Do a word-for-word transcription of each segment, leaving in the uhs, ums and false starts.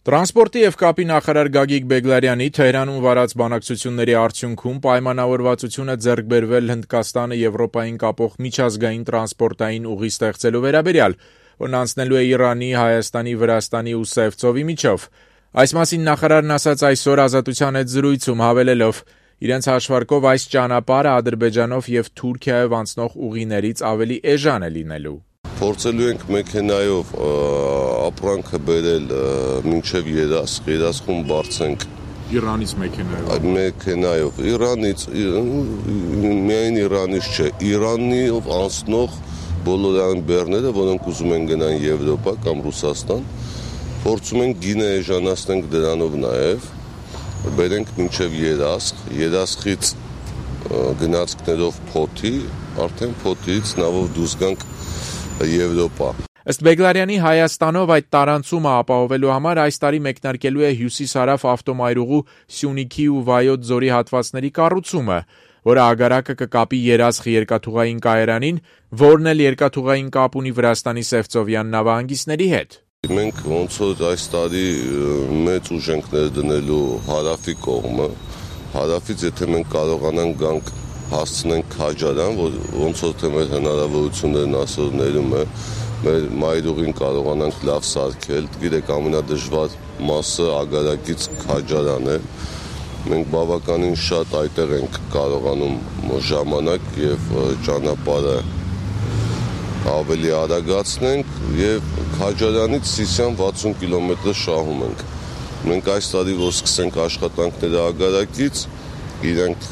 Տրանսպորտի և կապի նախարար Գագիկ Բեգլարյանի Թեհրանում վարած բանակցությունների արդյունքում պայմանավորվածություն է ձեռք բերվել Հնդկաստանը Եվրոպային կապող միջազգային տրանսպորտային ուղի ստեղծելու վերաբերյալ, որն անցնելու է Իրանի, Հայաստանի, Վրաստանի ու Սև ծովի միջով։ Այս մասին նախարարն ասաց այսօր Ազատության հետ զրույցում, հավելելով. իրենց հաշվարկով այս ճանապարհը Ադրբեջանով և Թուրքիայով անցնող ուղիներից ավելի էժան է լինելու։ Փորձելու ենք մեքենայով ապրանքը բերել մինչև Երասխ, Երասխում բարձենք Իրանից մեքենայով։ Մեքենայով Իրանից, միայն Իրանից չէ, Իրանով անցնող բոլոր այն բեռները, որոնք ուզում են գնան Եվրոպա կամ Ռուսաստան, փորձում ենք գինը էժանացնենք դրանով նաև, բերենք մինչև Երասխ, Երասխից գնացքներով Փոթի, արդեն Փոթից նավով դուրս գանք Եվրոպա։ Ըստ Բեգլարյանի Հայաստանով այդ տարանցումը ապահովելու համար այս տարի մեկնարկելու է հյուսիս-հարավ ավտոմայրուղու Սյունիքի ու Վայոց ձորի հատվածների կառուցումը, որը ագարակը կկապի Երասխ երկաթուղային կայարանին, որն էլ երկաթուղային կապ ունի Վրաստանի Սևծովյան նավահանգիստների հետ։ Մենք ոնց որ այս տարի մեծ ուժ ենք ներդնելու հարավի կողմը, հարավից եթե մենք կարողանանք գանք հասցնենք Քաջարան, ոնց որ թե մեր հնարավորություններն այսօր ներում է, մեր մայրուղին կարողանանք լավ սարքել, գիտեք ամենադժվար մասը ագարակից Քաջարան է, մենք բավականին շատ այդտեղ ենք կարողանում ժամանակ և ճանապարհը ավելի արագացնենք և Քաջարանից Սիսիան վաթսուն կիլոմետր շահում ենք։ Մենք այս տարի որ սկսենք աշխատանքները ագարակից, իրենք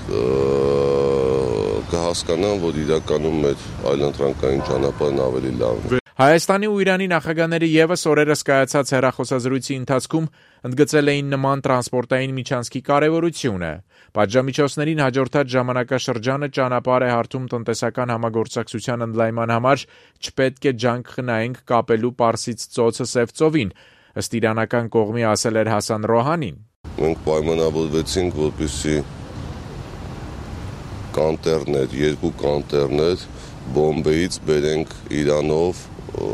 կհասկանան, որ իրականում մեր այլընտրանքային ճանապարհն ավելի լավն է։ Հայաստանի ու Իրանի նախագահները ևս օրերս կայացած հեռախոսազրույցի ընթացքում ընդգծել էին նման տրանսպորտային միջանցքի կարևորությունը։ Պատժամիջոցներին հաջորդած ժամանակաշրջանը ճանապարհ է հարթում տնտեսական համագործակցության ընդլայնման համար, չպետք է ջանք խնայենք կապելու Պարսից ծոցը Սև ծովին, ըստ իրանական կողմի ասել էր Հասան Ռոհանին։ Մենք պայմանավորվեցինք, որպեսզի կանտերներ, երկու կանտերներ Բոմբեից բերենք Իրանով,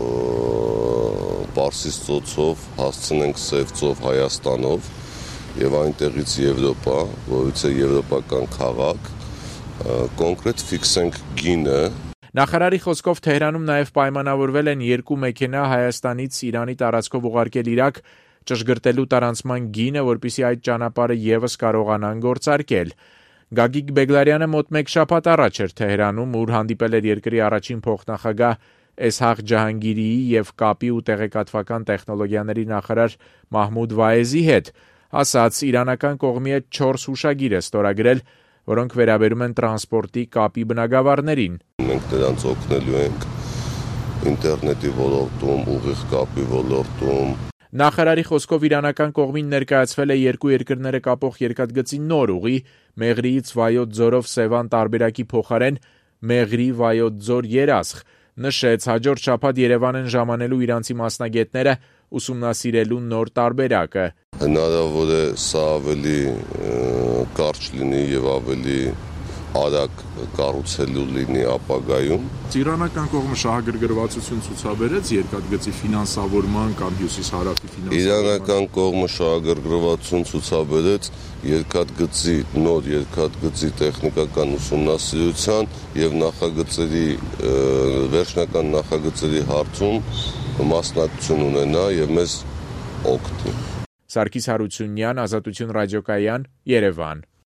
Պարսից ծոցով հասցնենք Սև ծով Հայաստանով և այնտեղից Եվրոպա, որից է եվրոպական քաղաք, կոնկրետ ֆիքսենք գինը։ Նախարարի խոսքով Թեհրանում նաև պայմանավորվել են երկու մեքենա Հայաստանից Իրանի տարածքով ուղարկել Իրաք ճշգրտելու տարանցման գինը, որպեսզի այդ ճանապարհը ևս կարողանան գործարկել։ Գագիկ Բեգլարյանը մոտ մեկ շաբաթ առաջ էր Թեհրանում, ուր հանդիպել էր երկրի առաջին փոխնախագահ Էսհաղ Ջահանգիրիի և կապի ու տեղեկատվական տեխնոլոգիաների նախարար Մահմուդ Վայեզի հետ, ասաց իրանական կողմի հետ չորս հուշագիր է ստորագրել, որոնք վերաբերում են տրանսպորտի կապի բնագավառներին։ Մենք նրանց օգնելու ենք ինտերնետի ոլորտում, ուղիղ կապի ոլորտում։ Նախարարի խոսքով իրանական կողմին ներկայացվել է երկու երկրները կապող երկաթգծի նոր ուղի, Մեղրիից Վայոց ձորով Սևան տարբերակի փոխարեն Մեղրի Վայոց ձոր Երասխ, նշեց հաջորդ շաբաթ Երևան են ժամանելու իրանցի մասնագետները ուսումնասիրելու նոր տարբերակը։ Հնարավոր է սա ավելի կարճ լինի և ավելի արագ կառուցելու լինի ապագայում։ Իրանական կողմը շահագրգռվածություն ցուցաբերեց երկաթգծի ֆինանսավորման կամ հյուսիս-հարավի ֆինանսավորման։ Իրանական կողմը շահագրգռվածություն ցուցաբերեց երկաթգծի նոր երկաթգծի տեխնիկական ուսումնասիրության և նախագծերի վերջնական նախագծերի հարցում մասնակցություն ունենա և մեզ օգնի։ Սարգիս Հարությունյան, Ազատություն ռադիոկայան, Երևան։